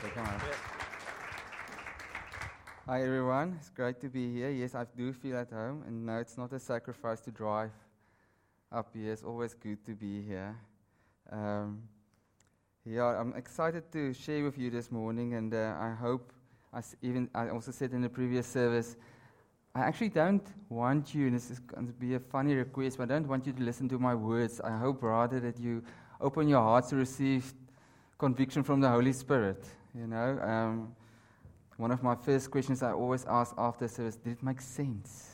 Come on. Hi everyone, it's great to be here. Yes, I do feel at home, and no, it's not a sacrifice to drive up here. It's always good to be here. I'm excited to share with you this morning, and I hope, I also said in the previous service, I actually don't want you, and this is going to be a funny request, but I don't want you to listen to my words. I hope rather that you open your hearts to receive conviction from the Holy Spirit. One of my first questions I always ask after service, did it make sense?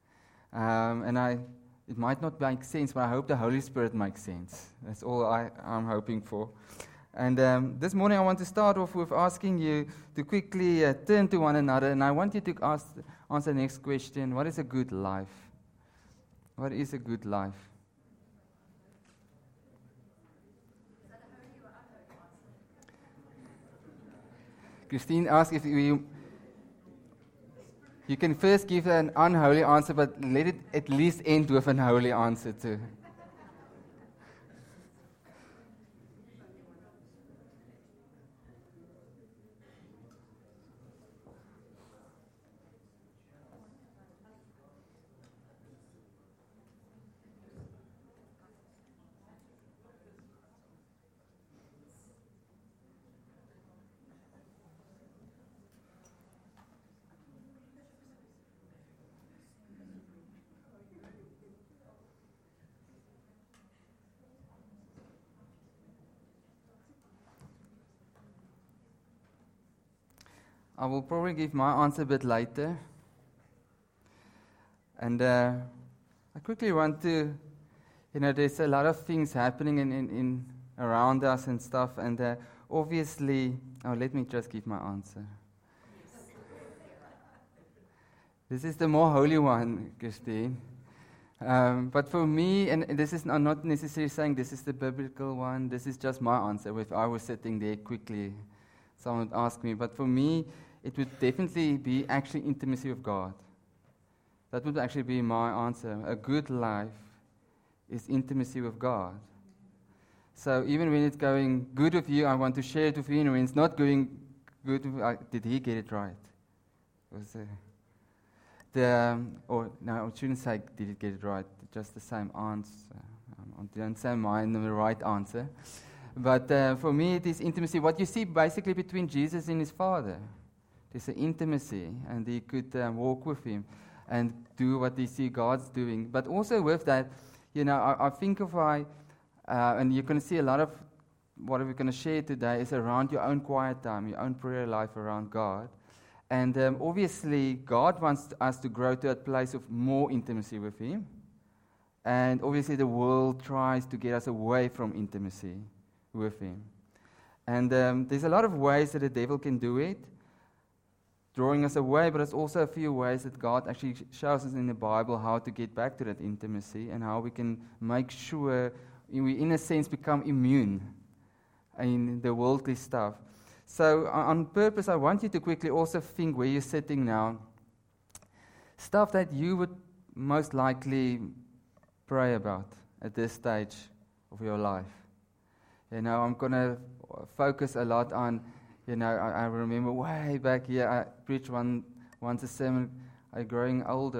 It might not make sense, but I hope the Holy Spirit makes sense. That's all I'm hoping for. And this morning I want to start off with asking you to quickly turn to one another, and I want you to answer the next question. What is a good life? What is a good life? Christine asked if you can first give an unholy answer, but let it at least end with an holy answer too. I will probably give my answer a bit later. And I quickly want to, there's a lot of things happening in around us and stuff. And obviously, let me just give my answer. This is the more holy one, Christine. But for me, and this is, I'm not necessarily saying this is the biblical one, this is just my answer. If I was sitting there quickly, someone would ask me. But for me, it would definitely be actually intimacy with God. That would actually be my answer. A good life is intimacy with God. So even when it's going good with you, I want to share it with you. And when it's not going good, did he get it right? I shouldn't say did it get it right. Just the same answer. I don't say mine the right answer. But for me, it is intimacy. What you see basically between Jesus and his Father. There's an intimacy, and he could walk with him and do what they see God's doing. But also with that, I think and you're going to see a lot of what we're going to share today is around your own quiet time, your own prayer life around God. And obviously, God wants us to grow to a place of more intimacy with him. And obviously, the world tries to get us away from intimacy with him. And there's a lot of ways that the devil can do it, drawing us away, but there's also a few ways that God actually shows us in the Bible how to get back to that intimacy and how we can make sure we, in a sense, become immune in the worldly stuff. So on purpose, I want you to quickly also think where you're sitting now. Stuff that you would most likely pray about at this stage of your life. I'm going to focus a lot on, I remember way back here, I preached once a sermon, growing up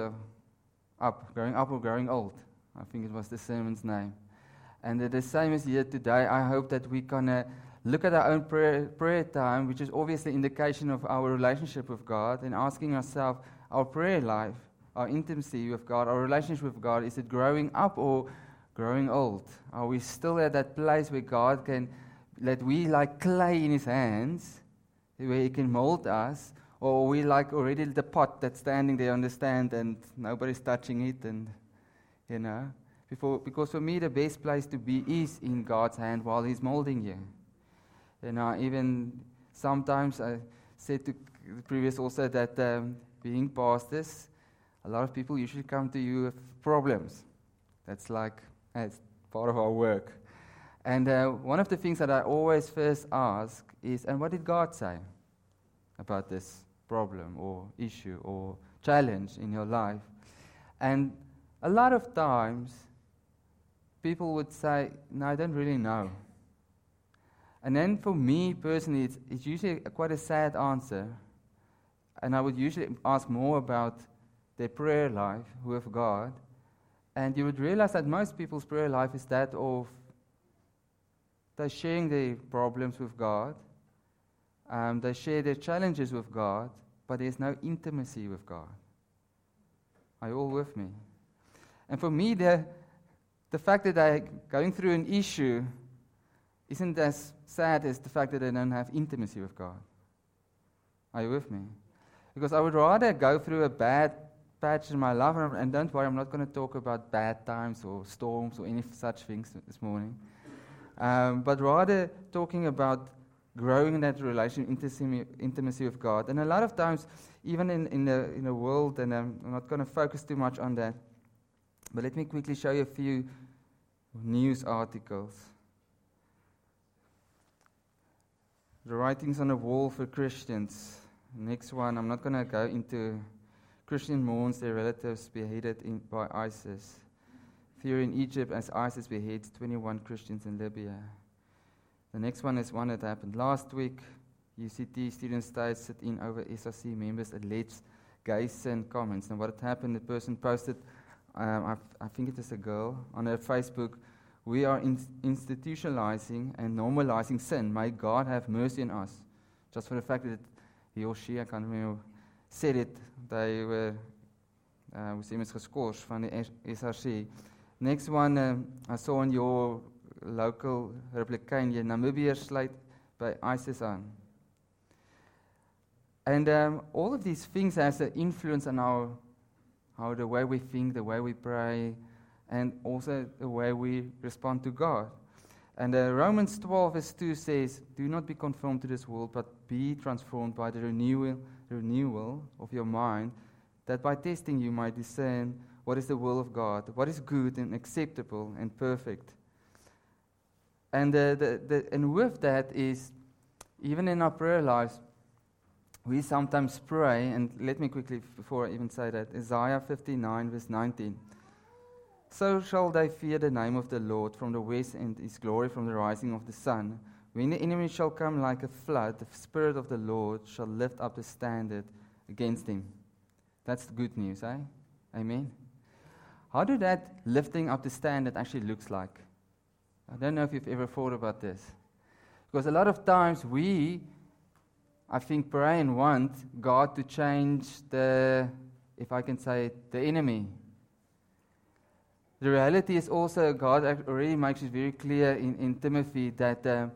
or growing old. I think it was the sermon's name. And the same is here today. I hope that we can look at our own prayer time, which is obviously an indication of our relationship with God, and asking ourselves, our prayer life, our intimacy with God, our relationship with God, is it growing up or growing old? Are we still at that place where God can, that we like clay in his hands, where he can mold us, or are we like already the pot that's standing there on the stand and nobody's touching it, and because for me the best place to be is in God's hand while he's molding you. Even sometimes I said to the previous also that being pastors, a lot of people usually come to you with problems. That's like, it's part of our work. And one of the things that I always first ask is, and what did God say about this problem or issue or challenge in your life? And a lot of times, people would say, no, I don't really know. And then for me personally, it's usually quite a sad answer. And I would usually ask more about their prayer life with God. And you would realize that most people's prayer life is that of they're sharing their problems with God. They share their challenges with God, but there's no intimacy with God. Are you all with me? And for me, the fact that they're going through an issue isn't as sad as the fact that they don't have intimacy with God. Are you with me? Because I would rather go through a bad patch in my life, and don't worry, I'm not going to talk about bad times or storms or any such things this morning, but rather talking about growing in that relationship, intimacy with God. And a lot of times, even in the world, and I'm not going to focus too much on that, but let me quickly show you a few news articles. The writings on the wall for Christians. Next one, I'm not going to go into Christian mourns their relatives beheaded by ISIS. Fear in Egypt as ISIS beheads 21 Christians in Libya. The next one is one that happened last week. UCT student states sit in over SRC members' alleged gay sin comments. And what had happened, the person posted, I think it is a girl, on her Facebook, "We are institutionalizing and normalizing sin. May God have mercy on us." Just for the fact that he or she, I can't remember, said it, they were immers geskort van die SRC. Next one, I saw on your local Republican, Namibiërs sluit by ISIS aan. And all of these things has an influence on how the way we think, the way we pray, and also the way we respond to God. And Romans 12 verse 2 says, "Do not be conformed to this world, but be transformed by the renewal of your mind, that by testing you might discern what is the will of God, what is good and acceptable and perfect." And and with that is, even in our prayer lives, we sometimes pray, and let me quickly, before I even say that, Isaiah 59 verse 19. "So shall they fear the name of the Lord from the west, and his glory from the rising of the sun. When the enemy shall come like a flood, the Spirit of the Lord shall lift up the standard against him." That's the good news, eh? Amen. How do that lifting up the standard actually looks like? I don't know if you've ever thought about this. Because a lot of times I think, pray and want God to change if I can say it, the enemy. The reality is also, God already makes it very clear in Timothy that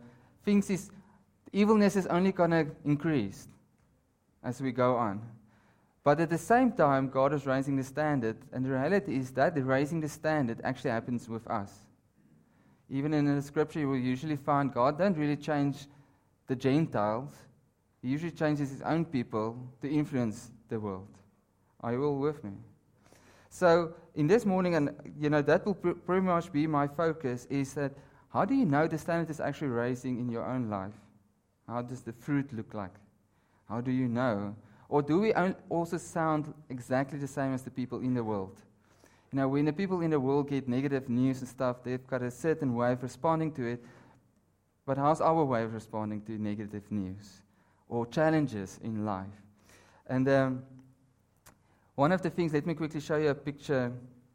evilness is only going to increase as we go on. But at the same time, God is raising the standard, and the reality is that the raising the standard actually happens with us. Even in the scripture, you will usually find God don't really change the Gentiles. He usually changes his own people to influence the world. Are you all with me? So in this morning, and that will pretty much be my focus, is that how do you know the standard is actually raising in your own life? How does the fruit look like? How do you know? Or do we also sound exactly the same as the people in the world? When the people in the world get negative news and stuff, they've got a certain way of responding to it. But how's our way of responding to negative news or challenges in life? And one of the things, let me quickly show you a picture.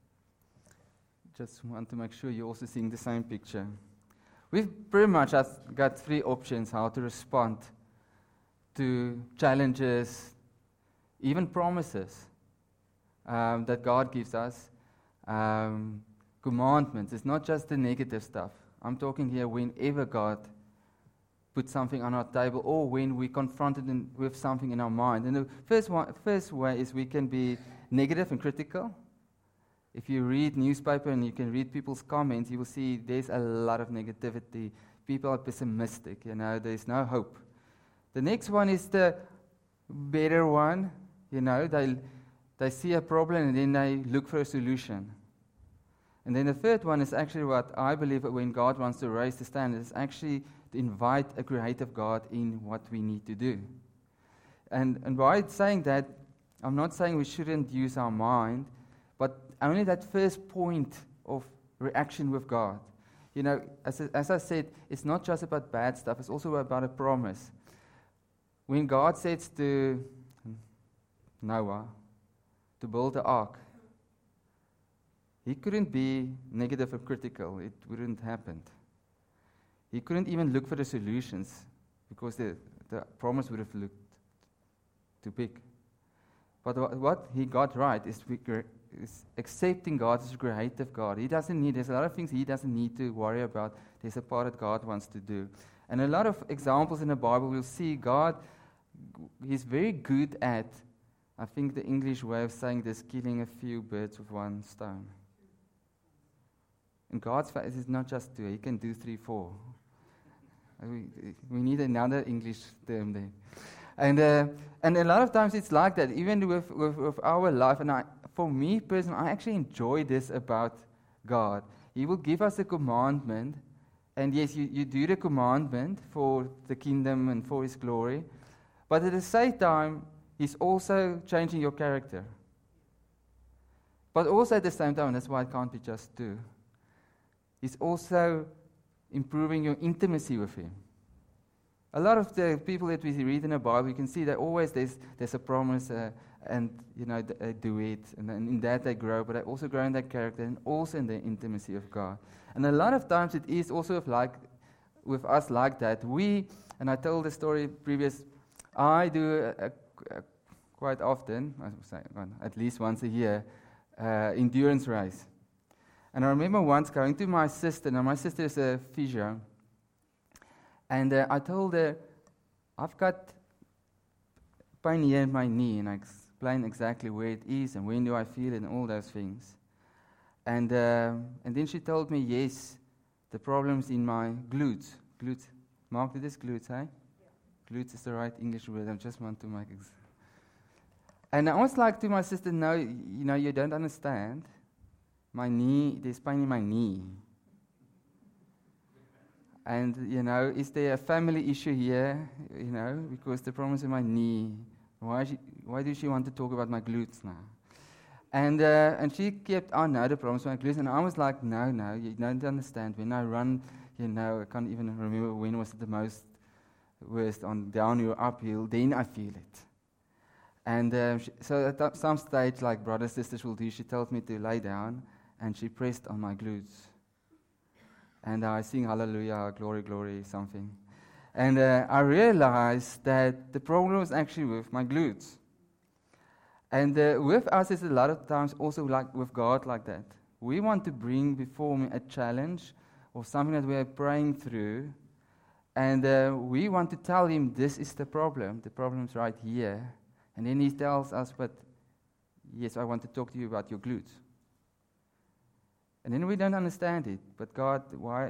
Just want to make sure you're also seeing the same picture. We've pretty much got three options how to respond to challenges, even promises that God gives us. Commandments. It's not just the negative stuff. I'm talking here whenever God puts something on our table, or when we're confronted with something in our mind. And the first way is we can be negative and critical. If you read newspaper and you can read people's comments, you will see there's a lot of negativity. People are pessimistic. There's no hope. The next one is the better one. They see a problem and then they look for a solution. And then the third one is actually what I believe when God wants to raise the standard, is actually to invite a creative God in what we need to do. And by saying that, I'm not saying we shouldn't use our mind, but only that first point of reaction with God. as I said, it's not just about bad stuff, it's also about a promise. When God says to Noah to build the ark, he couldn't be negative or critical. It wouldn't happen. He couldn't even look for the solutions because the promise would have looked too big. But what he got right is accepting God as a creative God. There's a lot of things he doesn't need to worry about. There's a part that God wants to do. And a lot of examples in the Bible, we'll see God, he's very good at, I think the English way of saying this, killing a few birds with one stone. In God's face, it's not just 2, he can do 3, 4. We need another English term there. And a lot of times it's like that, even with our life. And for me personally, I actually enjoy this about God. He will give us a commandment, and yes, you do the commandment for the kingdom and for His glory, but at the same time, He's also changing your character. But also at the same time, that's why it can't be just 2. He's also improving your intimacy with Him. A lot of the people that we read in the Bible, you can see that always there's a promise, and they do it, and in that they grow, but they also grow in their character and also in the intimacy of God. And a lot of times it is also with us like that. And I told the story previous, I do quite often, I would say at least once a year, endurance race. And I remember once going to my sister. Now my sister is a physio. And I told her, I've got pain here in my knee. And I explained exactly where it is and when do I feel it and all those things. And then she told me, yes, the problem's in my glutes. Glutes. Mark, it is glutes, eh? Yeah. Glutes is the right English word. I just want to make it. And I was like to my sister, no, you don't understand. My knee, there's pain in my knee. And, is there a family issue here, because the problem is in my knee. Why does she want to talk about my glutes now? And she kept, no, the problem is my glutes. And I was like, no, you don't understand. When I run, I can't even remember when was it the most worst, on downhill or uphill, then I feel it. And so at some stage, like brothers, sisters will do, she told me to lay down, and she pressed on my glutes. And I sing hallelujah, glory, glory, something. And I realized that the problem was actually with my glutes. And with us, it's a lot of times also like with God like that. We want to bring before Him a challenge or something that we are praying through. And we want to tell Him, this is the problem. The problem's right here. And then He tells us, but yes, I want to talk to you about your glutes. And then we don't understand it. But God, why,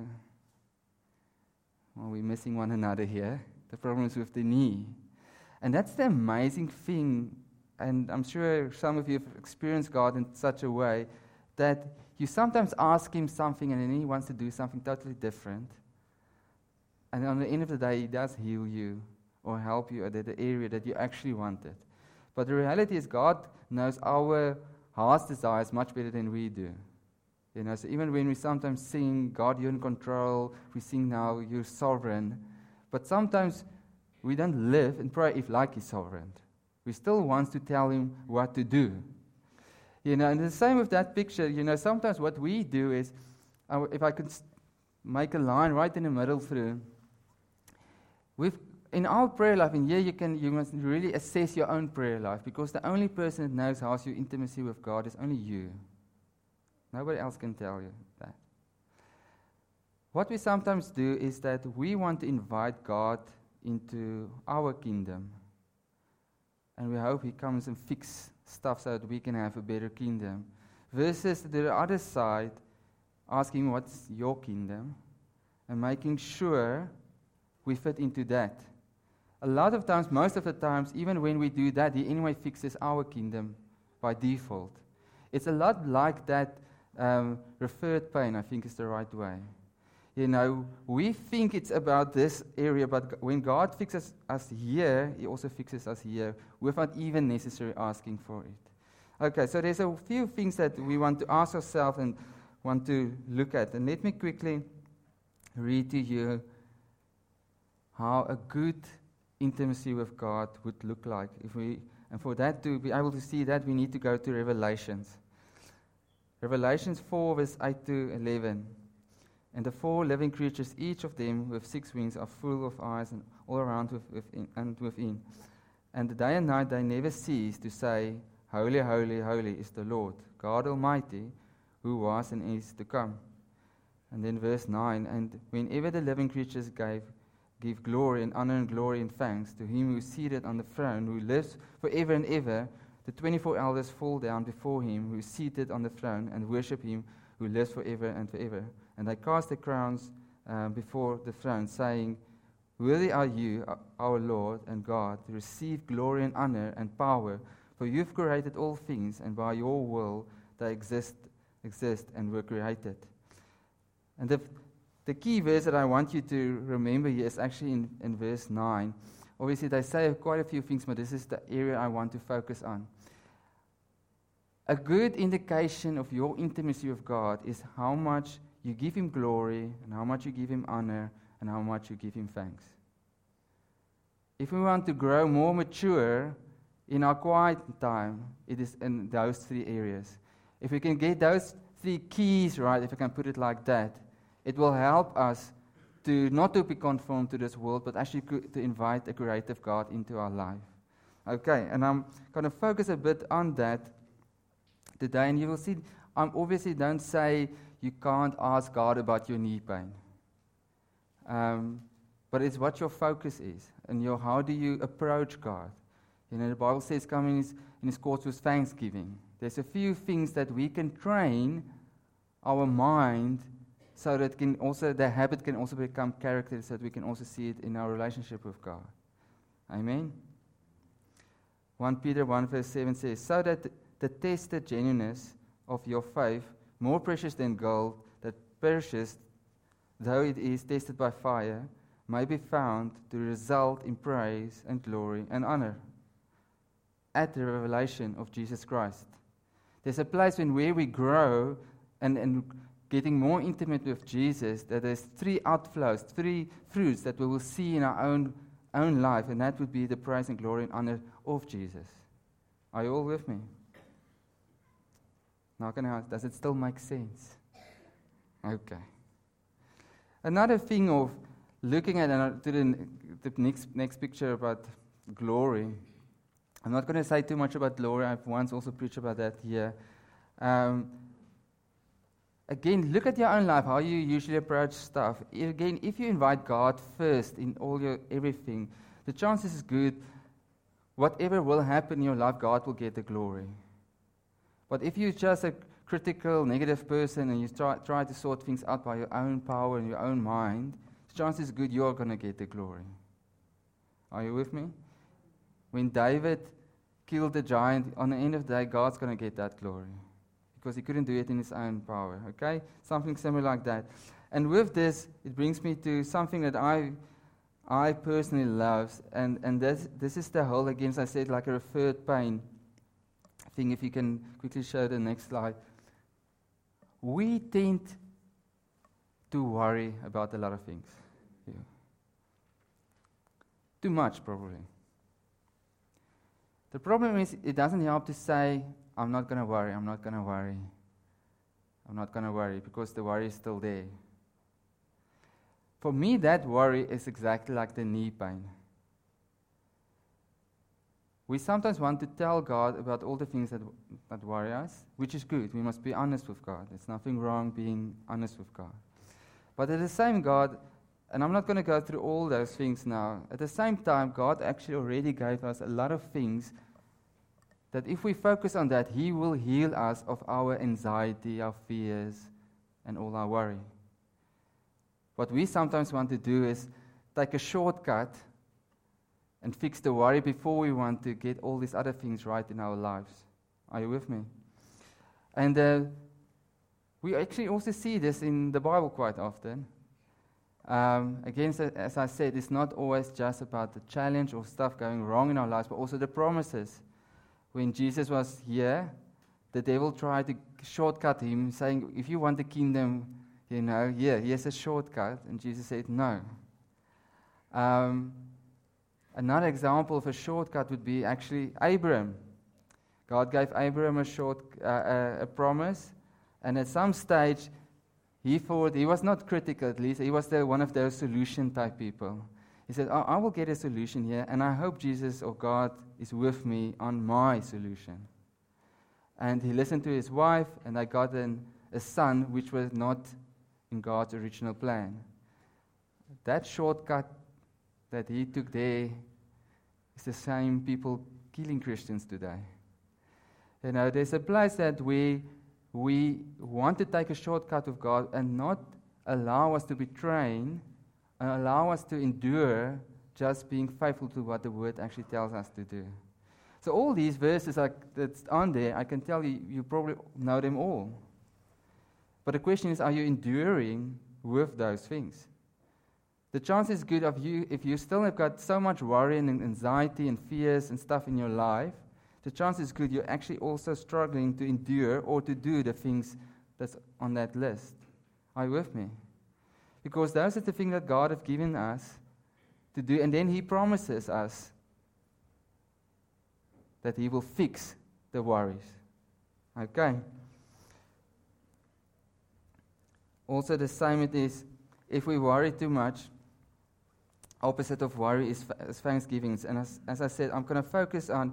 we're missing one another here. The problem is with the knee. And that's the amazing thing. And I'm sure some of you have experienced God in such a way that you sometimes ask Him something and then He wants to do something totally different. And on the end of the day, He does heal you or help you at the area that you actually wanted. But the reality is God knows our heart's desires much better than we do. So even when we sometimes sing, God, you're in control, we sing now, you're sovereign, but sometimes we don't live and pray like He's sovereign. We still want to tell Him what to do. And the same with that picture, sometimes what we do is, if I could make a line right in the middle through, in our prayer life, and here you must really assess your own prayer life, because the only person that knows how's your intimacy with God is only you. Nobody else can tell you that. What we sometimes do is that we want to invite God into our kingdom. And we hope He comes and fix stuff so that we can have a better kingdom. Versus the other side, asking what's your kingdom and making sure we fit into that. A lot of times, most of the times, even when we do that, He anyway fixes our kingdom by default. It's a lot like that. Referred pain, I think, is the right way. We think it's about this area, but when God fixes us here, He also fixes us here without even necessarily asking for it. Okay, so there's a few things that we want to ask ourselves and want to look at. And let me quickly read to you how a good intimacy with God would look like. And for that to be able to see that, we need to go to Revelations. Revelations 4, verse 8 to 11. And the 4 living creatures, each of them with 6 wings, are full of eyes and all around within. And day and night they never cease to say, Holy, holy, holy is the Lord, God Almighty, who was and is to come. And then verse 9, and whenever the living creatures give glory and honor and glory and thanks to him who is seated on the throne, who lives forever and ever, the 24 elders fall down before him who is seated on the throne and worship him who lives forever and forever. And they cast their crowns before the throne, saying, Worthy are you, our Lord and God, to receive glory and honor and power, for you've created all things, and by your will they exist and were created. And the key verse that I want you to remember here is actually in verse 9. Obviously, they say quite a few things, but this is the area I want to focus on. A good indication of your intimacy with God is how much you give him glory, and how much you give him honor, and how much you give him thanks. If we want to grow more mature in our quiet time, it is in those 3 areas. If we can get those 3 keys right, if I can put it like that, it will help us to not to be conformed to this world, but actually to invite a creative God into our life. Okay, and I'm going to focus a bit on that today, and you will see, I obviously don't say you can't ask God about your knee pain. But it's what your focus is, and how do you approach God. You know, the Bible says, come in his courts with thanksgiving. There's a few things that we can train our mind so that the habit can also become character, so that we can also see it in our relationship with God. Amen? 1 Peter 1 verse 7 says, so that the tested genuineness of your faith, more precious than gold, that perishes, though it is tested by fire, may be found to result in praise and glory and honor at the revelation of Jesus Christ. There's a place where we grow and getting more intimate with Jesus, that there's 3 outflows, 3 fruits that we will see in our own life, and that would be the praise and glory and honor of Jesus. Are you all with me? Now, does it still make sense? Okay. Another thing of looking at the next picture about glory. I'm not going to say too much about glory. I've once also preached about that here. Again, look at your own life, how you usually approach stuff. Again, if you invite God first in everything, the chances is good, whatever will happen in your life, God will get the glory. But if you're just a critical, negative person and you try to sort things out by your own power and your own mind, the chances is good you're going to get the glory. Are you with me? When David killed the giant, on the end of the day, God's going to get that glory. Because he couldn't do it in his own power, okay? Something similar like that. And with this, it brings me to something that I personally love, and this is the whole, again, as I said, like a referred pain thing. If you can quickly show the next slide. We tend to worry about a lot of things. Yeah. Too much, probably. The problem is, it doesn't help to say, I'm not going to worry, I'm not going to worry. I'm not going to worry, because the worry is still there. For me, that worry is exactly like the knee pain. We sometimes want to tell God about all the things that worry us, which is good. We must be honest with God. There's nothing wrong being honest with God. But at the same God, and I'm not going to go through all those things now, at the same time, God actually already gave us a lot of things that if we focus on that, He will heal us of our anxiety, our fears, and all our worry. What we sometimes want to do is take a shortcut and fix the worry before we want to get all these other things right in our lives. Are you with me? And we actually also see this in the Bible quite often. Again, as I said, it's not always just about the challenge or stuff going wrong in our lives, but also the promises. When Jesus was here, the devil tried to shortcut him, saying, if you want the kingdom, here's a shortcut. And Jesus said, no. Another example of a shortcut would be actually Abraham. God gave Abraham a promise, and at some stage, he thought, he was not critical at least, he was one of those solution type people. He said, I will get a solution here, and I hope Jesus or God is with me on my solution. And he listened to his wife, and they got a son which was not in God's original plan. That shortcut that he took there is the same people killing Christians today. There's a place that we want to take a shortcut with God and not allow us to be trained and allow us to endure just being faithful to what the Word actually tells us to do. So all these verses that's on there, I can tell you, you probably know them all. But the question is, are you enduring with those things? The chance is good of you, if you still have got so much worry and anxiety and fears and stuff in your life, the chance is good you're actually also struggling to endure or to do the things that's on that list. Are you with me? Because those are the things that God has given us to do, and then He promises us that He will fix the worries. Okay? Also the same it is, if we worry too much, opposite of worry is thanksgiving. And as I said, I'm going to focus on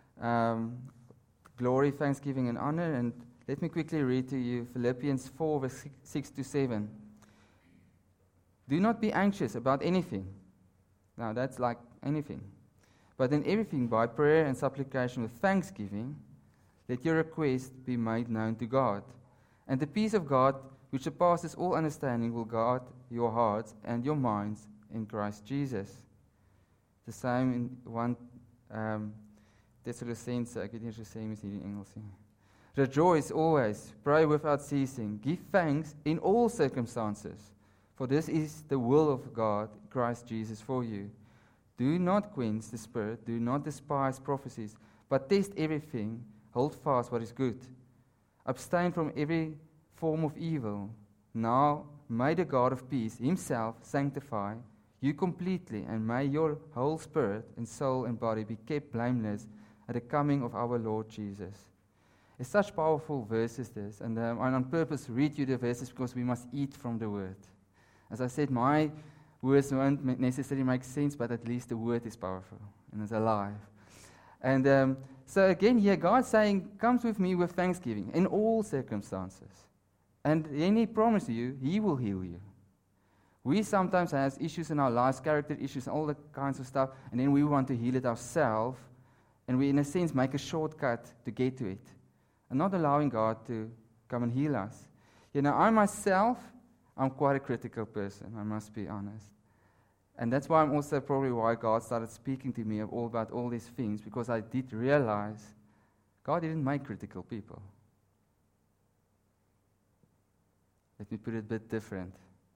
glory, thanksgiving, and honor. And let me quickly read to you Philippians 4, verse 6 to 7. Do not be anxious about anything. Now, that's like anything. But in everything, by prayer and supplication with thanksgiving, let your request be made known to God. And the peace of God, which surpasses all understanding, will guard your hearts and your minds in Christ Jesus. The same in 1 Thessalonians, ek weet nie of jy sê mens hier in Engels nie. Rejoice always, pray without ceasing, give thanks in all circumstances, for this is the will of God, Christ Jesus, for you. Do not quench the spirit, do not despise prophecies, but test everything, hold fast what is good. Abstain from every form of evil. Now may the God of peace Himself sanctify you completely, and may your whole spirit and soul and body be kept blameless at the coming of our Lord Jesus. It's such powerful verses, this, and I on purpose read you the verses because we must eat from the Word. As I said, my words won't necessarily make sense, but at least the Word is powerful and it's alive. And so again here, God's saying, comes with me with thanksgiving in all circumstances. And then He promises you, He will heal you. We sometimes have issues in our lives, character issues, and all that kinds of stuff, and then we want to heal it ourselves, and we, in a sense, make a shortcut to get to it, and not allowing God to come and heal us. I myself, I'm quite a critical person, I must be honest. And that's why I'm also probably why God started speaking to me about all these things, because I did realize God didn't make critical people. Let me put it a bit different.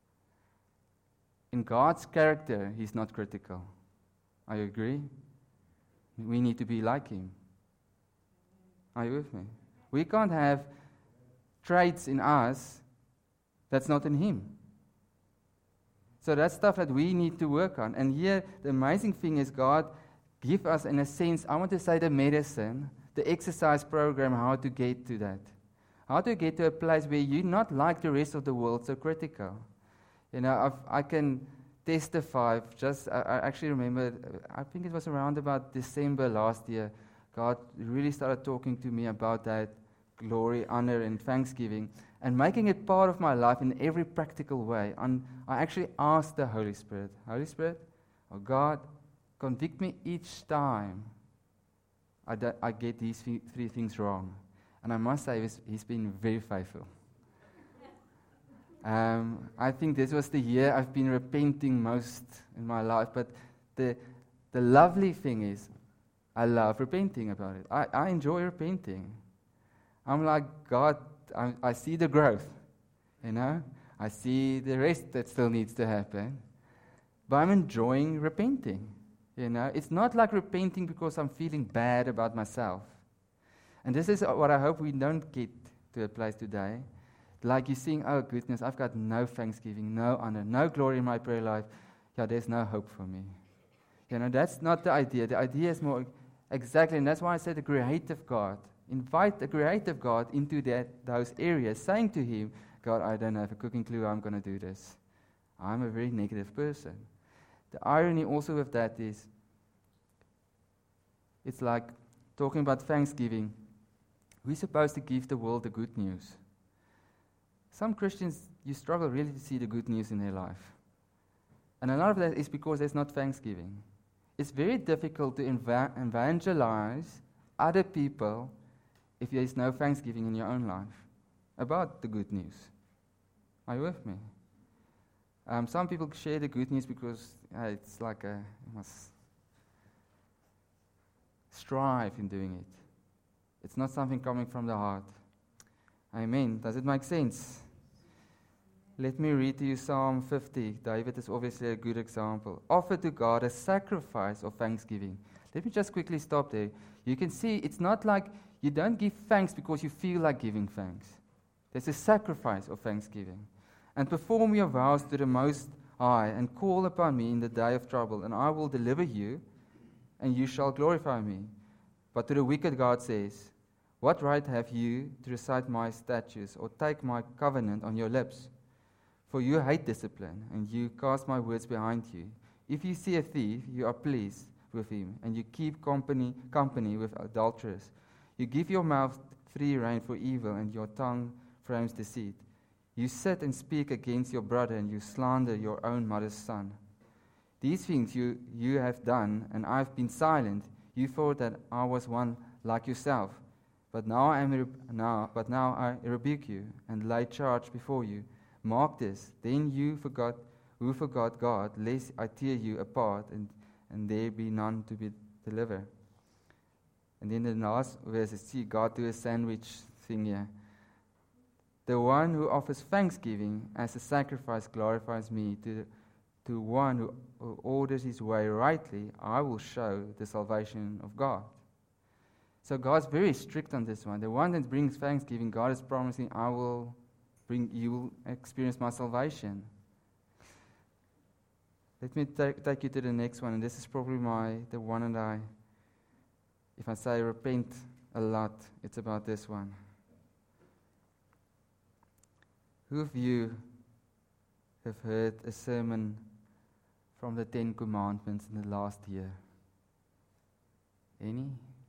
In God's character, He's not critical. Are you agree? We need to be like Him. Are you with me? We can't have traits in us that's not in Him. So that's stuff that we need to work on. And here, the amazing thing is God gives us, in a sense, I want to say the medicine, the exercise program, how to get to that. How to get to a place where you're not like the rest of the world, so critical. I can testify, I actually remember, I think it was around about December last year, God really started talking to me about that glory, honor, and thanksgiving, and making it part of my life in every practical way. And I actually asked the Holy Spirit, oh God, convict me each time I get these three things wrong. And I must say, He's been very faithful. I think this was the year I've been repenting most in my life. But the lovely thing is, I love repenting about it. I enjoy repenting. I'm like, God, I see the growth, I see the rest that still needs to happen. But I'm enjoying repenting, It's not like repenting because I'm feeling bad about myself. And this is what I hope we don't get to a place today. Like you saying, oh goodness, I've got no thanksgiving, no honor, no glory in my prayer life. Yeah, there's no hope for me. That's not the idea. The idea is more exactly, and that's why I said the creative God. Invite the creative God into those areas, saying to Him, God, I don't have a cooking clue how I'm going to do this. I'm a very negative person. The irony also of that is, it's like talking about Thanksgiving. We're supposed to give the world the good news. Some Christians, you struggle really to see the good news in their life. And a lot of that is because there's not Thanksgiving. It's very difficult to evangelize other people if there is no Thanksgiving in your own life about the good news. Are you with me? Some people share the good news because it's like you must strive in doing it. It's not something coming from the heart. Amen. Does it make sense? Let me read to you Psalm 50. David is obviously a good example. Offer to God a sacrifice of thanksgiving. Let me just quickly stop there. You can see it's not like you don't give thanks because you feel like giving thanks. There's a sacrifice of thanksgiving. And perform your vows to the Most High, and call upon me in the day of trouble, and I will deliver you, and you shall glorify me. But to the wicked God says, what right have you to recite my statutes, or take my covenant on your lips? For you hate discipline, and you cast my words behind you. If you see a thief, you are pleased with him, and you keep company with adulterers. You give your mouth free rein for evil, and your tongue frames deceit. You sit and speak against your brother, and you slander your own mother's son. These things you have done, and I have been silent. You thought that I was one like yourself. But now I rebuke you, and lay charge before you. Mark this, then you forgot God, lest I tear you apart, and there be none to be delivered. And then the last verse is, see, God do a sandwich thing here. The one who offers thanksgiving as a sacrifice glorifies me. To one who orders his way rightly, I will show the salvation of God. So God's very strict on this one. The one that brings thanksgiving, God is promising, you will experience my salvation. Let me take you to the next one, and this is probably the one that if I say repent a lot, it's about this one. Who of you have heard a sermon from the 10 Commandments in the last year? Any?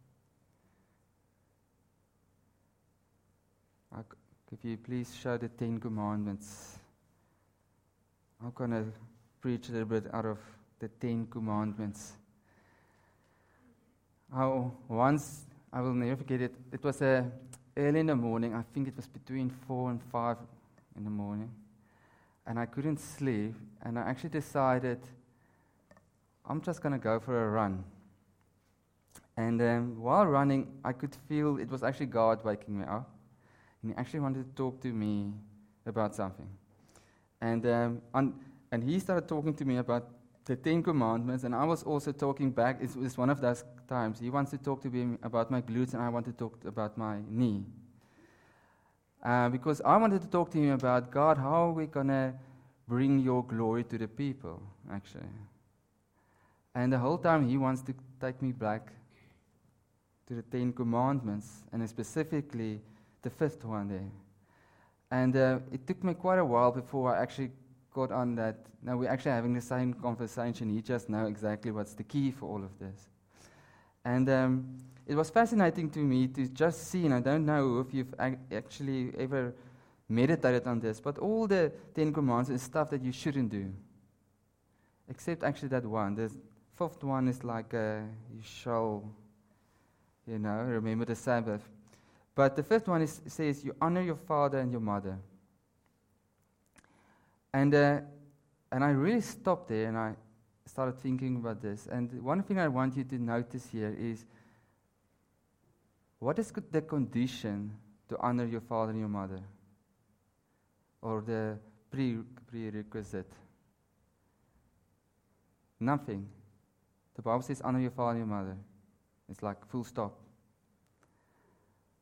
Could you please show the 10 Commandments? I'm going to preach a little bit out of the 10 Commandments. Once, I will never forget it, it was early in the morning. I think it was between 4 and 5 in the morning. And I couldn't sleep. And I actually decided, I'm just going to go for a run. And while running, I could feel it was actually God waking me up. And He actually wanted to talk to me about something. And He started talking to me about the 10 Commandments, and I was also talking back. It was one of those times. He wants to talk to me about my glutes, and I want to talk about my knee. Because I wanted to talk to him about, God, how are we going to bring your glory to the people, actually? And the whole time he wants to take me back to the 10 Commandments, and specifically the 5th one there. And it took me quite a while before I actually got on that. Now we're actually having the same conversation. He just knows exactly what's the key for all of this. And it was fascinating to me to just see, and I don't know if you've actually ever meditated on this, but all the 10 Commandments is stuff that you shouldn't do. Except actually that one. The 5th one is like, you shall, remember the Sabbath. But the 5th one says, you honor your father and your mother. And I really stopped there, and I started thinking about this. And one thing I want you to notice here is, what is the condition to honor your father and your mother? Or the prerequisite? Nothing. The Bible says honor your father and your mother. It's like full stop.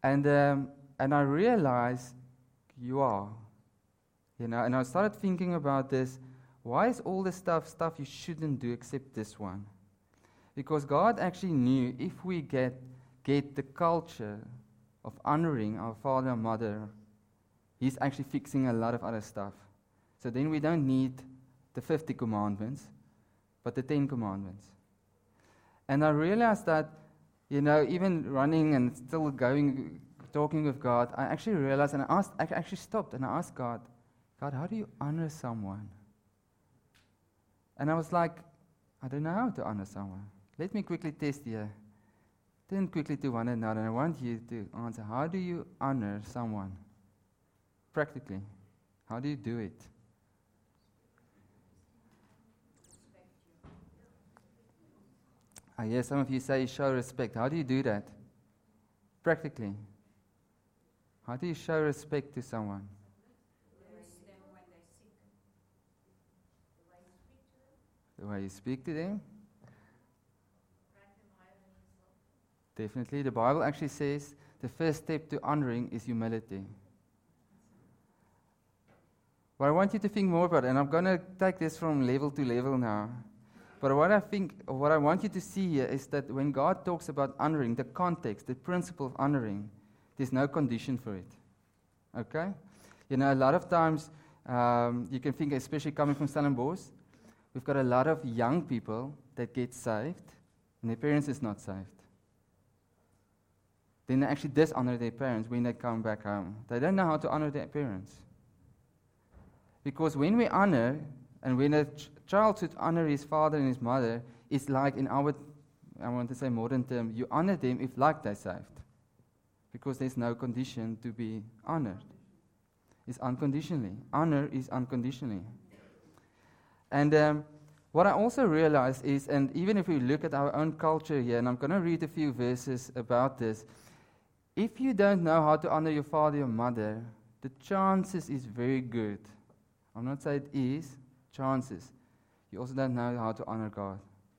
And I realized you are. And I started thinking about this. Why is all this stuff you shouldn't do except this one? Because God actually knew if we get the culture of honoring our father and mother, He's actually fixing a lot of other stuff. So then we don't need the 50 commandments, but the 10 commandments. And I realized that, even running and still going, talking with God, I actually realized, and I actually stopped and I asked God, how do you honor someone? And I was like, I don't know how to honor someone. Let me quickly test you. Turn quickly to one another, and I want you to answer, how do you honor someone? Practically. How do you do it? I hear some of you say show respect. How do you do that? Practically. How do you show respect to someone? The way you speak to them? Definitely. The Bible actually says the first step to honoring is humility. But I want you to think more about it, and I'm going to take this from level to level now. But what I want you to see here is that when God talks about honoring, the context, the principle of honoring, there's no condition for it. Okay? A lot of times, you can think, especially coming from Stellenbosch, we've got a lot of young people that get saved, and their parents is not saved. Then they actually dishonor their parents when they come back home. They don't know how to honor their parents. Because when we honor, and when a child should honor his father and his mother, it's like in our, I want to say modern term, you honor them if like they're saved. Because there's no condition to be honored. It's unconditionally. Honor is unconditionally. And what I also realized is, and even if we look at our own culture here, and I'm going to read a few verses about this, if you don't know how to honor your father or mother, the chances is very good. I'm not saying it is, chances. You also don't know how to honor God.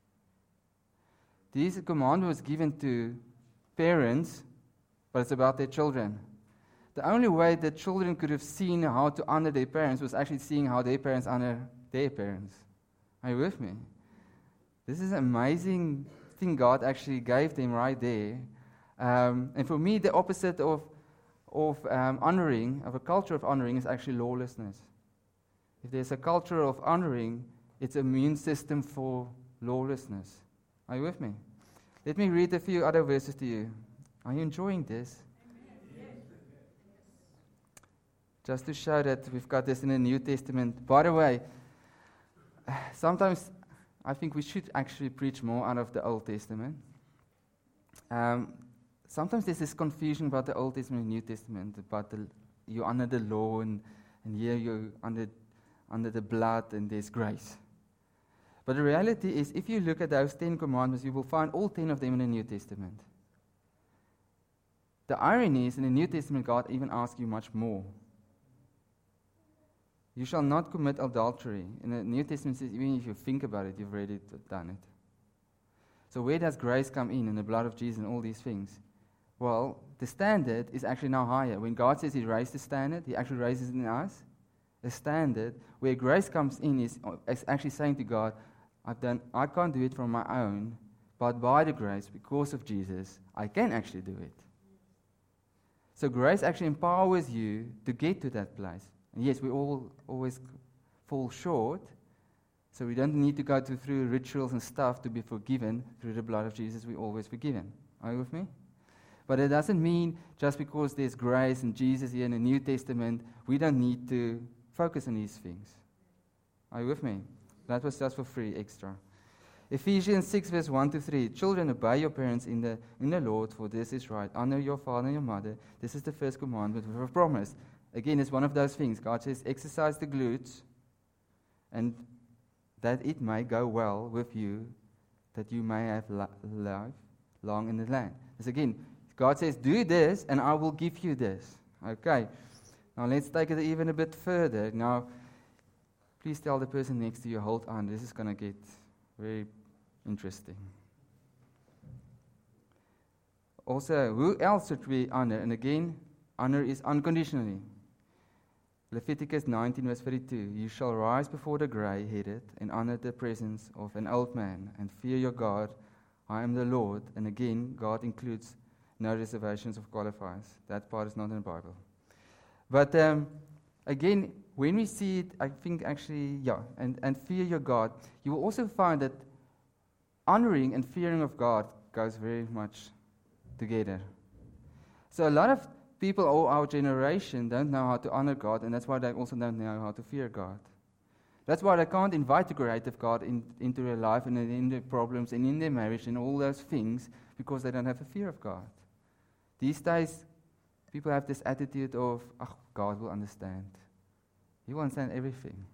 This command was given to parents, but it's about their children. The only way that children could have seen how to honor their parents was actually seeing how their parents honor their parents. Are you with me? This is an amazing thing God actually gave them right there. And for me, the opposite of honoring, of a culture of honoring, is actually lawlessness. If there's a culture of honoring, it's an immune system for lawlessness. Are you with me? Let me read a few other verses to you. Are you enjoying this? Just to show that we've got this in the New Testament. By the way, sometimes I think we should actually preach more out of the Old Testament. Sometimes there's this confusion about the Old Testament and New Testament, about you under the law and here you're under the blood and there's grace. But the reality is, if you look at those 10 commandments, you will find all 10 of them in the New Testament. The irony is, in the New Testament, God even asks you much more. You shall not commit adultery. In the New Testament, it says, even if you think about it, you've already done it. So where does grace come in the blood of Jesus and all these things? Well, the standard is actually now higher. When God says He raised the standard, He actually raises it in us. The standard, where grace comes in, is actually saying to God, I can't do it from my own, but by the grace, because of Jesus, I can actually do it. So grace actually empowers you to get to that place. And yes, we all always fall short, so we don't need to go through rituals and stuff to be forgiven. Through the blood of Jesus, we're always forgiven. Are you with me? But it doesn't mean just because there's grace and Jesus here in the New Testament, we don't need to focus on these things. Are you with me? That was just for free extra. Ephesians 6 verse 1 to 3. Children, obey your parents in the Lord, for this is right. Honor your father and your mother. This is the first commandment with a promise. Again, it's one of those things. God says, exercise the glutes, and that it may go well with you, that you may have life long in the land. This again, God says, do this, and I will give you this. Okay. Now let's take it even a bit further. Now, please tell the person next to you, hold on. This is going to get very interesting. Also, who else should we honor? And again, honor is unconditionally. Leviticus 19 verse 32, you shall rise before the grey-headed and honor the presence of an old man and fear your God. I am the Lord. And again, God includes no reservations of qualifiers. That part is not in the Bible. But again, when we see it, I think actually, and fear your God, you will also find that honoring and fearing of God goes very much together. So a lot of people of our generation don't know how to honor God, and that's why they also don't know how to fear God. That's why they can't invite the creative God into their life and in their problems and in their marriage and all those things because they don't have a fear of God. These days, people have this attitude of, God will understand. He will understand everything,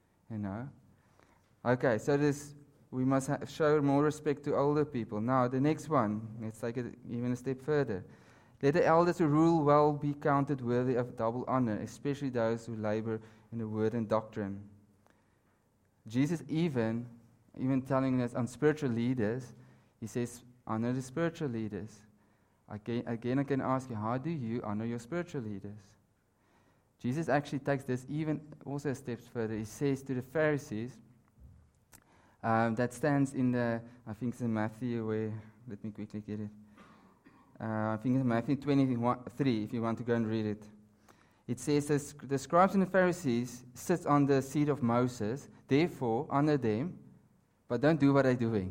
Okay, so we must show more respect to older people. Now, the next one, let's take it even a step further. Let the elders who rule well be counted worthy of double honor, especially those who labor in the word and doctrine. Jesus even telling us on spiritual leaders, he says, honor the spiritual leaders. Again, I can ask you, how do you honor your spiritual leaders? Jesus actually takes this even also a step further. He says to the Pharisees, that stands in I think it's in Matthew, let me quickly get it. I think it's Matthew 23, if you want to go and read it. It says, the scribes and the Pharisees sit on the seat of Moses, therefore honor them, but don't do what they're doing.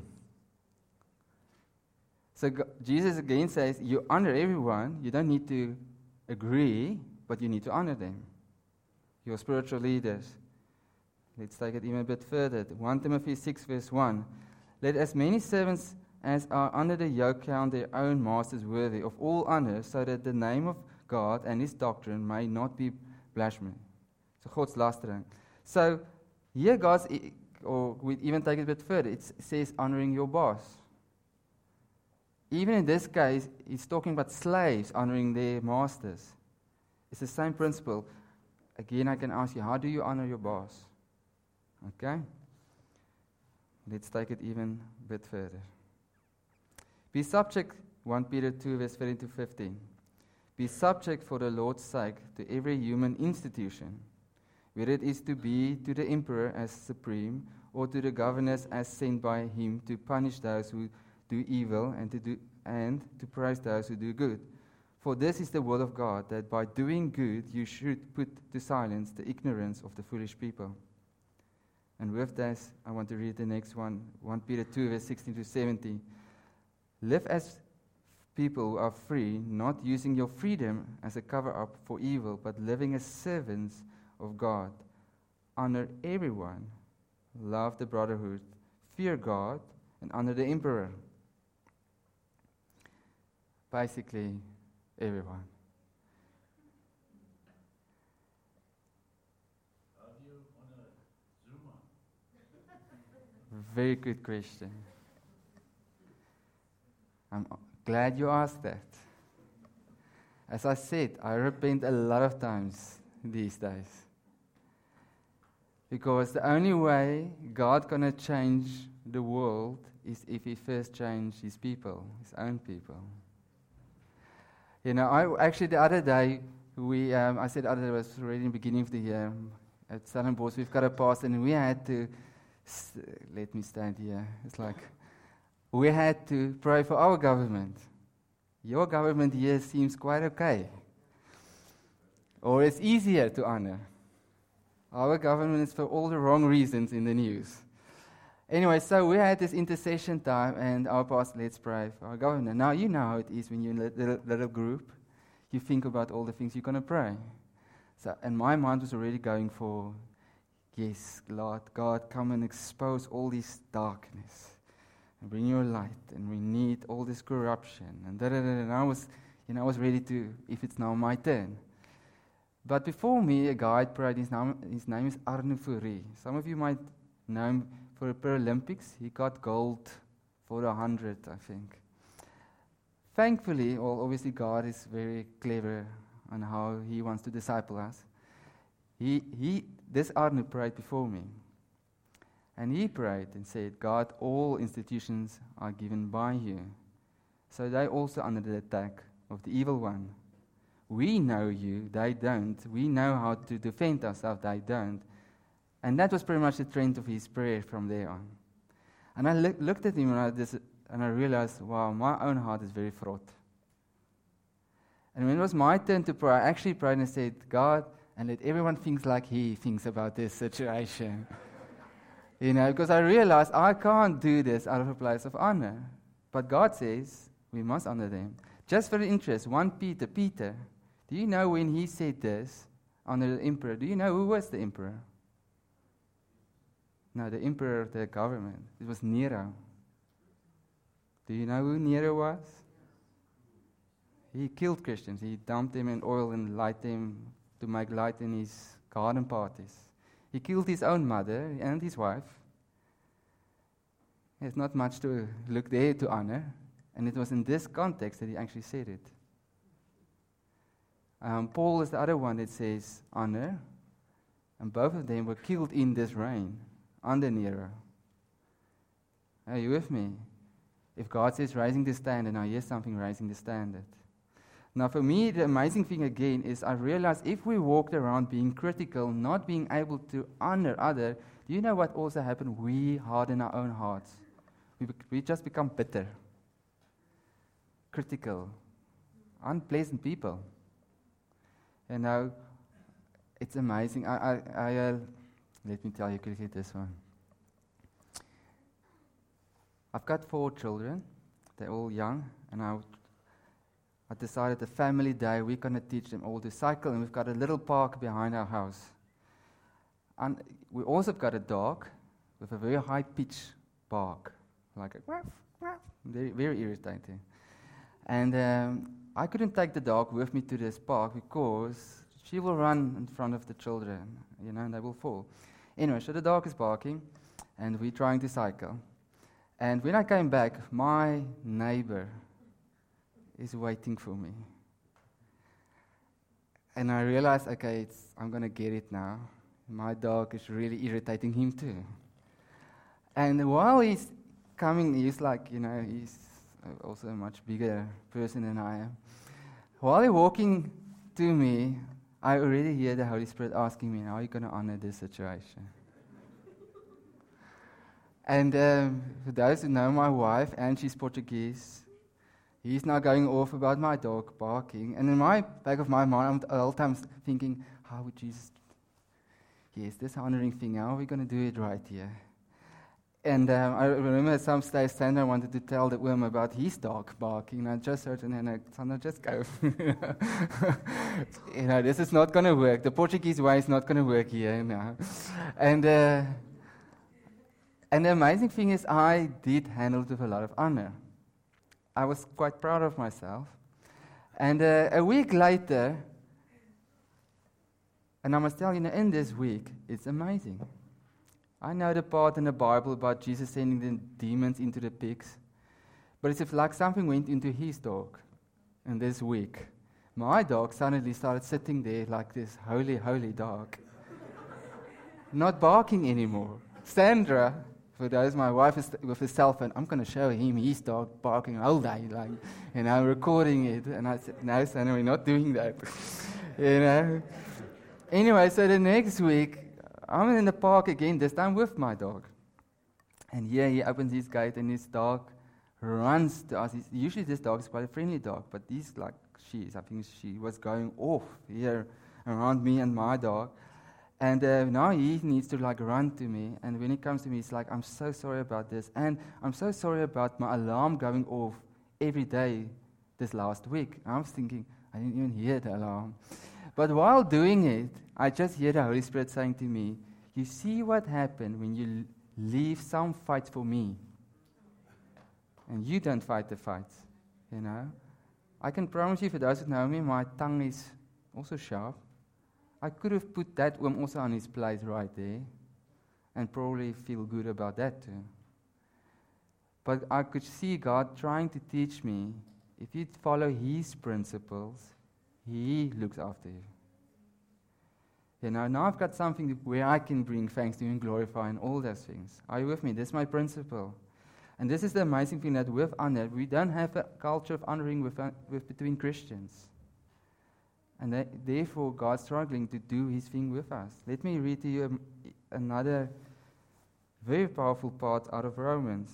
So Jesus again says, you honor everyone, you don't need to agree, but you need to honor them. Your spiritual leaders. Let's take it even a bit further. 1 Timothy 6 verse 1. Let as many servants as are under the yoke count their own masters worthy of all honor, so that the name of God and his doctrine may not be blasphemed. So Godslastering. So here we even take it a bit further. It says honoring your boss. Even in this case, it's talking about slaves honoring their masters. It's the same principle. Again, I can ask you, how do you honor your boss? Okay? Let's take it even a bit further. Be subject, 1 Peter 2, verse 13 to 15. Be subject for the Lord's sake to every human institution, whether it is to be to the emperor as supreme, or to the governors as sent by him to punish those who do evil and to praise those who do good. For this is the will of God, that by doing good you should put to silence the ignorance of the foolish people. And with this, I want to read the next one, 1 Peter 2, verse 16 to 17. Live as people who are free, not using your freedom as a cover-up for evil, but living as servants of God. Honor everyone, love the brotherhood, fear God, and honor the emperor. Basically, everyone. How do you honor Zuma? Very good question. I'm glad you asked that. As I said, I repent a lot of times these days. Because the only way God gonna change the world is if He first changes His people, His own people. The other day, I said the other day, it was already in the beginning of the year, at Stellenbosch, we've got a pastor, and we had to, let me stand here, it's like, we had to pray for our government. Your government here seems quite okay. Or it's easier to honor. Our government is for all the wrong reasons in the news. Anyway, so we had this intercession time, and our pastor, let's pray for our government. Now, you know how it is when you're in a little group. You think about all the things you're going to pray. So, and my mind was already going for, yes, Lord God, come and expose all this darkness. And bring your light, and we need all this corruption. And I was ready to, if it's now my turn. But before me, a guy prayed, his name is Arno Fourie. Some of you might know him for the Paralympics. He got gold for the 100, I think. Thankfully, obviously God is very clever on how He wants to disciple us. This Arno prayed before me. And he prayed and said, God, all institutions are given by you. So they're also under the attack of the evil one. We know you, they don't. We know how to defend ourselves, they don't. And that was pretty much the trend of his prayer from there on. And I looked at him and I realized, wow, my own heart is very fraught. And when it was my turn to pray, I actually prayed and said, God, and let everyone think like he thinks about this situation. Because I realized I can't do this out of a place of honor. But God says we must honor them. Just for the interest, 1 Peter, do you know when he said this under the emperor, do you know who was the emperor? No, the emperor of the government. It was Nero. Do you know who Nero was? He killed Christians. He dumped them in oil and light them to make light in his garden parties. He killed his own mother and his wife. There's not much to look there to honor. And it was in this context that he actually said it. Paul is the other one that says honor. And both of them were killed in this reign under Nero. Are you with me? If God says raising the standard, now here's something raising the standard. Now for me, the amazing thing again is I realized if we walked around being critical, not being able to honor others, do you know what also happened? We harden our own hearts. We just become bitter, critical, unpleasant people. And now, it's amazing. Let me tell you quickly this one. I've got 4 children. They're all young. And I decided the family day, we're going to teach them all to cycle. And we've got a little park behind our house. And we also got a dog with a very high-pitched bark. Like a ruff, ruff. Very, very irritating. And I couldn't take the dog with me to this park because she will run in front of the children, and they will fall. Anyway, so the dog is barking, and we're trying to cycle. And when I came back, my neighbor is waiting for me. And I realized, okay, I'm going to get it now. My dog is really irritating him too. And while he's coming, he's like, he's also a much bigger person than I am. While he's walking to me, I already hear the Holy Spirit asking me, how are you going to honor this situation? And for those who know my wife, and she's Portuguese, he's now going off about my dog barking. And in my back of my mind, I'm all the time thinking, how would Jesus, yes, this honoring thing, how are we going to do it right here? And I remember at some stage, Sandra wanted to tell the woman about his dog barking. And I just heard, and Sandra, just go. This is not going to work. The Portuguese way is not going to work here. And the amazing thing is, I did handle it with a lot of honor. I was quite proud of myself. And a week later, and I must tell you, in this week, it's amazing. I know the part in the Bible about Jesus sending the demons into the pigs, but it's like something went into his dog in this week. My dog suddenly started sitting there like this holy, holy dog, not barking anymore. Sandra, for those, my wife is with her cell phone, I'm going to show him his dog barking all day, and I'm recording it. And I said, no, Sandra, we're not doing that. Anyway, so the next week, I'm in the park again, this time with my dog. And here he opens his gate and his dog runs to us. Usually this dog is quite a friendly dog, but I think she was going off here around me and my dog. And now he needs to run to me. And when he comes to me, he's like, I'm so sorry about this. And I'm so sorry about my alarm going off every day this last week. And I was thinking, I didn't even hear the alarm. But while doing it, I just hear the Holy Spirit saying to me, you see what happened when you leave some fights for me. And you don't fight the fights, I can promise you, for those who know me, my tongue is also sharp. I could have put that one also on his place right there and probably feel good about that too. But I could see God trying to teach me, if you follow his principles, he looks after you. Now I've got something where I can bring thanks to him and glorify and all those things. Are you with me? That's my principle. And this is the amazing thing, that with honor, we don't have a culture of honoring with between Christians. And therefore, God's struggling to do His thing with us. Let me read to you another very powerful part out of Romans.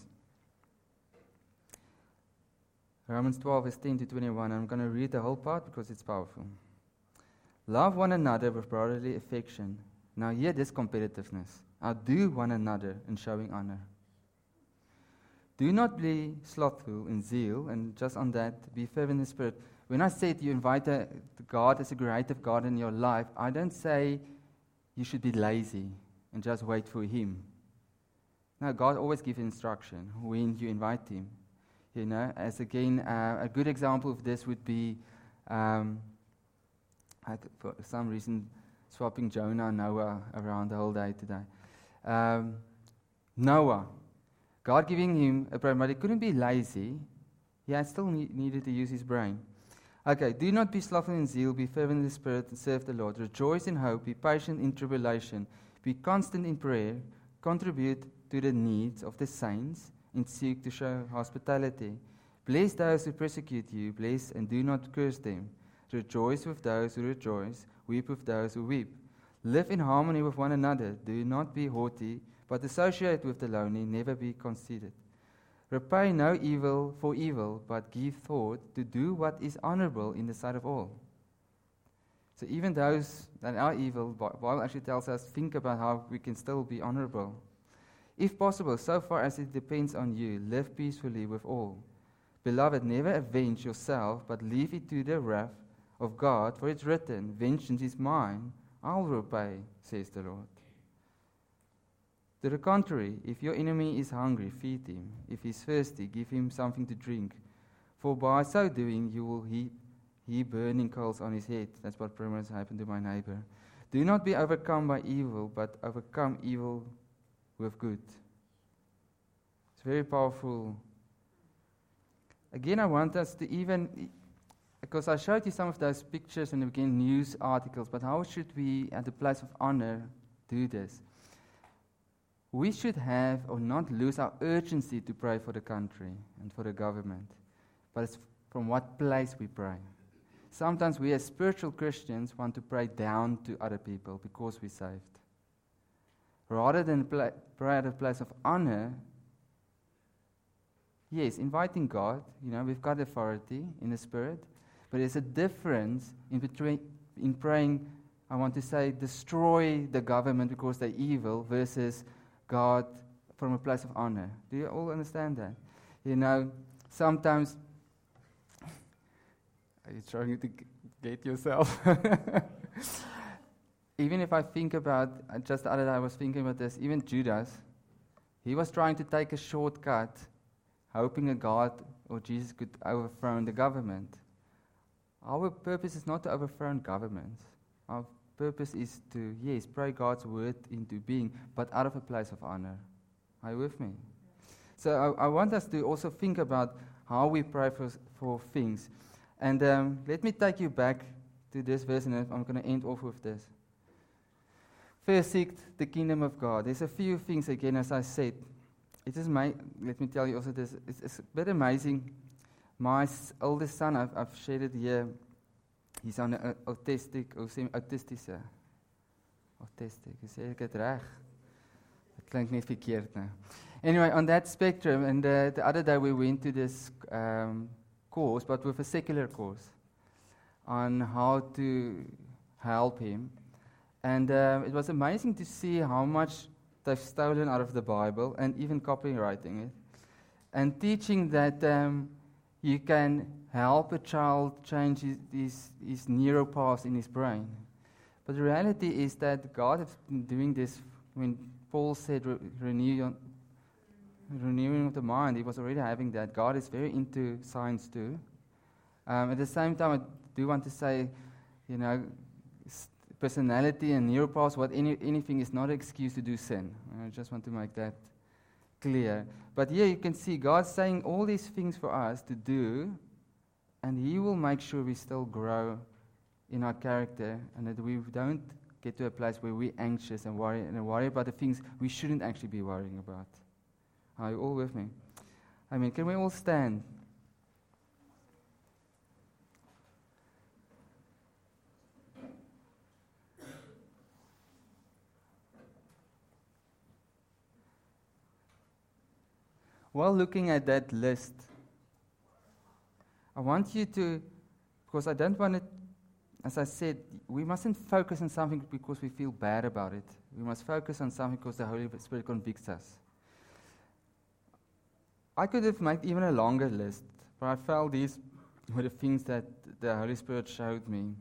Romans 12, verse 10 to 21. I'm going to read the whole part because it's powerful. Love one another with brotherly affection. Now here, this competitiveness. Outdo one another in showing honor. Do not be slothful in zeal, and just on that, be fervent in spirit. When I said you invite God as a creative God in your life, I don't say you should be lazy and just wait for Him. No, God always gives instruction when you invite Him. You know, as again, a good example of this would be, for some reason, swapping Jonah and Noah around the whole day today. Noah. God giving him a brain, but he couldn't be lazy. He had still needed to use his brain. Okay, do not be slothful in zeal, be fervent in the spirit, and serve the Lord. Rejoice in hope, be patient in tribulation, be constant in prayer, contribute to the needs of the saints, and seek to show hospitality. Bless those who persecute you, bless and do not curse them. Rejoice with those who rejoice, weep with those who weep. Live in harmony with one another, do not be haughty, but associate with the lowly, never be conceited. Repay no evil for evil, but give thought to do what is honorable in the sight of all. So even those that are evil, the Bible actually tells us, think about how we can still be honorable. If possible, so far as it depends on you, live peacefully with all. Beloved, never avenge yourself, but leave it to the wrath of God, for it's written, vengeance is mine, I'll repay, says the Lord. To the contrary, if your enemy is hungry, feed him. If he's thirsty, give him something to drink. For by so doing, you will heap burning coals on his head. That's what pretty much happened to my neighbor. Do not be overcome by evil, but overcome evil with good. It's very powerful. Again, I want us to even, because I showed you some of those pictures and again news articles, but how should we, at the place of honor, do this? We should have or not lose our urgency to pray for the country and for the government. But it's from what place we pray. Sometimes we as spiritual Christians want to pray down to other people because we're saved. Rather than pray at a place of honor, yes, inviting God, we've got authority in the Spirit, but there's a difference in praying, I want to say, destroy the government because they're evil versus God from a place of honor. Do you all understand that? Sometimes, are you trying to get yourself? Even if I think about, just the other day I was thinking about this, even Judas, he was trying to take a shortcut, hoping that God or Jesus could overthrow the government. Our purpose is not to overthrow governments. Our purpose is to, pray God's word into being, but out of a place of honor. Are you with me? So I want us to also think about how we pray for things. And let me take you back to this verse, and I'm going to end off with this. First, seek the kingdom of God. There's a few things, again, as I said. It is let me tell you also this. It's a bit amazing. My oldest son, I've shared it here. He's on the autistic, autistische. Autistic, sê ek dit reg? Dit klink net verkeerd nou. Anyway, on that spectrum, and the other day we went to this course, but with a secular course, on how to help him. And it was amazing to see how much they've stolen out of the Bible, and even copywriting it, and teaching that you can help a child change his neural paths in his brain. But the reality is that God has been doing this when Paul said renewing of the mind. He was already having that. God is very into science too. At the same time, I do want to say, personality and neural paths, anything is not an excuse to do sin. I just want to make that clear. But here you can see God saying all these things for us to do, and He will make sure we still grow in our character, and that we don't get to a place where we're anxious and worry about the things we shouldn't actually be worrying about. Are you all with me? Amen. Can we all stand? While looking at that list, I want you to, because I don't want it, as I said, we mustn't focus on something because we feel bad about it. We must focus on something because the Holy Spirit convicts us. I could have made even a longer list, but I felt these were the things that the Holy Spirit showed me.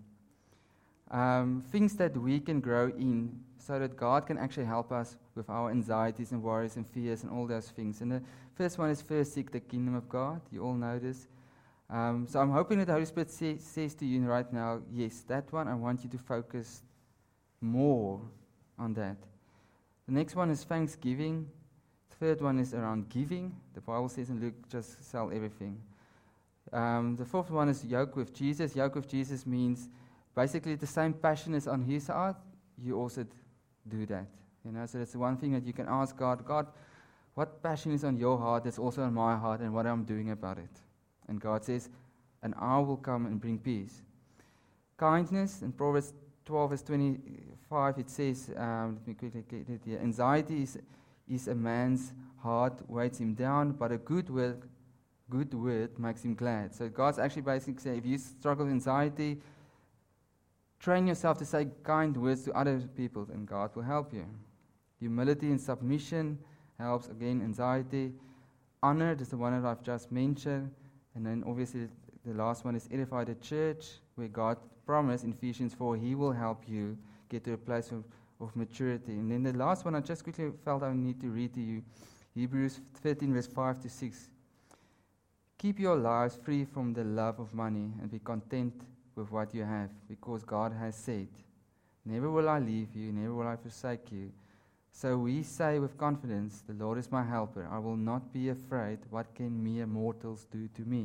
Things that we can grow in so that God can actually help us with our anxieties and worries and fears and all those things. And the first one is first seek the kingdom of God. You all know this. So I'm hoping that the Holy Spirit says to you right now, yes, that one, I want you to focus more on that. The next one is thanksgiving. The third one is around giving. The Bible says in Luke, just sell everything. The fourth one is yoke with Jesus. Yoke with Jesus means basically the same passion is on his heart, you also do that. So that's the one thing that you can ask God, God, what passion is on your heart that's also on my heart, and what I'm doing about it. And God says, and I will come and bring peace. Kindness, in Proverbs 12 verse 25, it says, let me quickly get it here. Anxiety is a man's heart, weights him down, but a good word makes him glad. So God's actually basically saying, if you struggle with anxiety, train yourself to say kind words to other people, and God will help you. Humility and submission helps, again, anxiety. Honor is the one that I've just mentioned. And then obviously the last one is edify the church, where God promised in Ephesians 4, He will help you get to a place of maturity. And then the last one I just quickly felt I need to read to you, Hebrews 13 verse 5 to 6. Keep your lives free from the love of money and be content with what you have, because God has said, never will I leave you, never will I forsake you. So we say with confidence, the Lord is my helper. I will not be afraid. What can mere mortals do to me?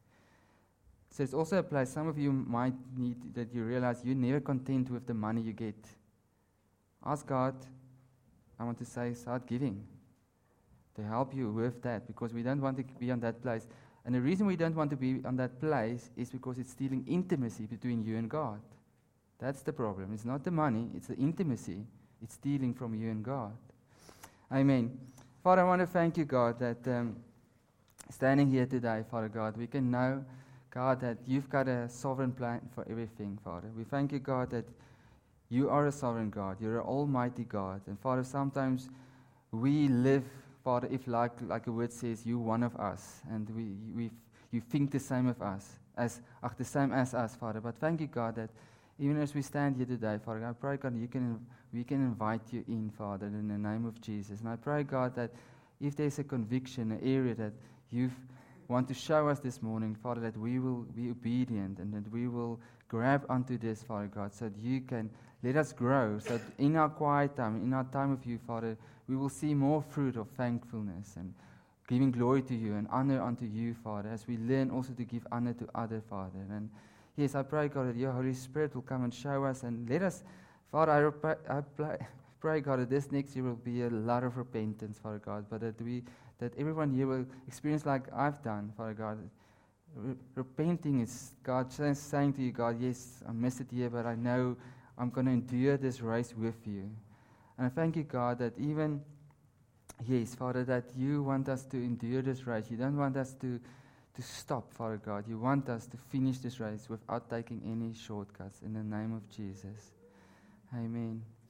So it's also a place, some of you might need that you realize you're never content with the money you get. Ask God, I want to say, start giving to help you with that, because we don't want to be on that place. And the reason we don't want to be on that place is because it's stealing intimacy between you and God. That's the problem. It's not the money, it's the intimacy. It's stealing from you and God. Amen. Father, I want to thank you, God, that standing here today, Father God, we can know, God, that you've got a sovereign plan for everything, Father. We thank you, God, that you are a sovereign God. You're an almighty God. And Father, sometimes we live, Father, if like the word says, you one of us, and you think the same of us, the same as us, Father. But thank you, God, that even as we stand here today, Father, I pray, God, we can invite you in, Father, in the name of Jesus. And I pray, God, that if there's a conviction, an area that you want to show us this morning, Father, that we will be obedient and that we will grab onto this, Father God, so that you can let us grow, so that in our quiet time, in our time with you, Father, we will see more fruit of thankfulness and giving glory to you and honor unto you, Father, as we learn also to give honor to other, Father. And yes, I pray, God, that your Holy Spirit will come and show us and let us, Father, I pray, God, that this next year will be a lot of repentance, Father God, but that everyone here will experience like I've done, Father God. Repenting is God saying to you, God, yes, I missed it here, but I know I'm going to endure this race with you. And I thank you, God, that even, yes, Father, that you want us to endure this race. You don't want us to stop, Father God. You want us to finish this race without taking any shortcuts. In the name of Jesus. Amen.